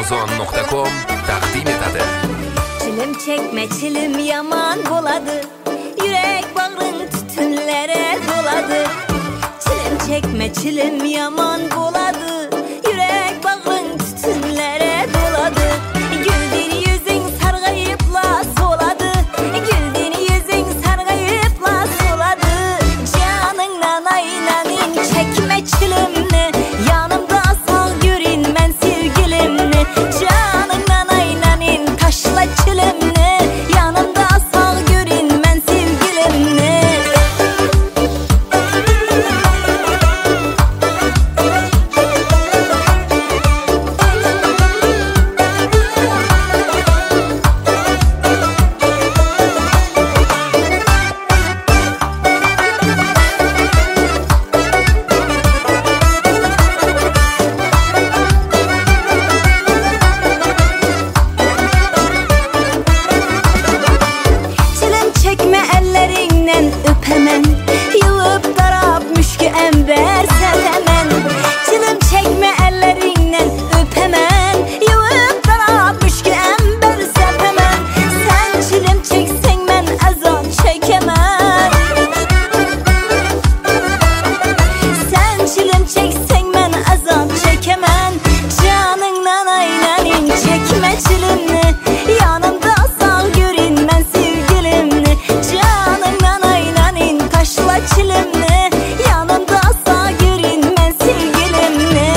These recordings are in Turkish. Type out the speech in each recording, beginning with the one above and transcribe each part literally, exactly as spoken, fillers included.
amazon nokta com taqdim etadi. Chilim çekme chilim yaman boladı, yürek bağrın tütünlere doladı. Chilim çekme chilim yaman boladı, yürek bağrın tütünlere doladı. Güldün yüzün sargayıpla soladı, güldün yüzün sargayıpla soladı. Canından aynanin çekme chilimni, yanımda sağ görünmen sevgilimni. Canından aynanin taşla chilimni, yanımda sağ görünmen sevgilimni. Öpemem, yılıp darab müşkü ember sevemem. Çilim çekme ellerinden öpemem, yılıp darab müşkü ember sevemem. Sen çilim çeksen ben azap çekemem. Sen çilim çeksen ben azap çekemem. Canından aynanin çekme çilimni, yanımda sağ görünmen sevgilimni. Canından aynanin taşla çilimni, yanımda sağ görünmen sevgilimni.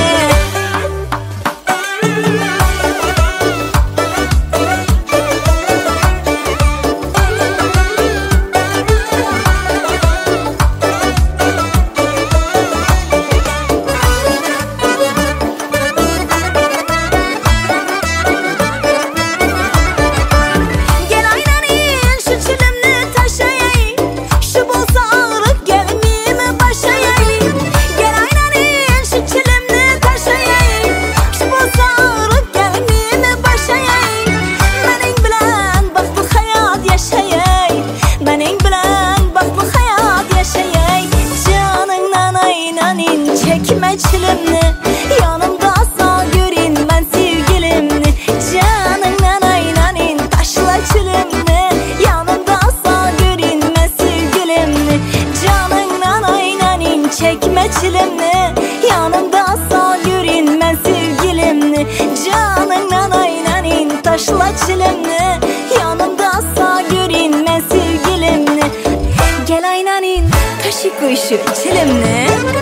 Gel aynanin şu çilimni taşıyayım, şu bolsa ağrıp gelmeyeyim başayayım. Gel aynanin şu çilimni taşıyayım, şu bolsa ağrıp gelmeyeyim başayayım. Benim bilen bak bu hayat yaşayayım, benim bilen bak bu hayat yaşayayım. Canından aynanin çekme çilimni, yanımda sağ görünmen sevgilimni. Canından aynanin taşla çilimni, yanımda sağ görünmen sevgilimni. Canından aynanin çekme çilimni, yanımda sağ görünmen sevgilimni. Canından aynanin taşla çilimni, yanımda sağ görünmen sevgilimni. Gel aynanin taşı koy şu çilimni.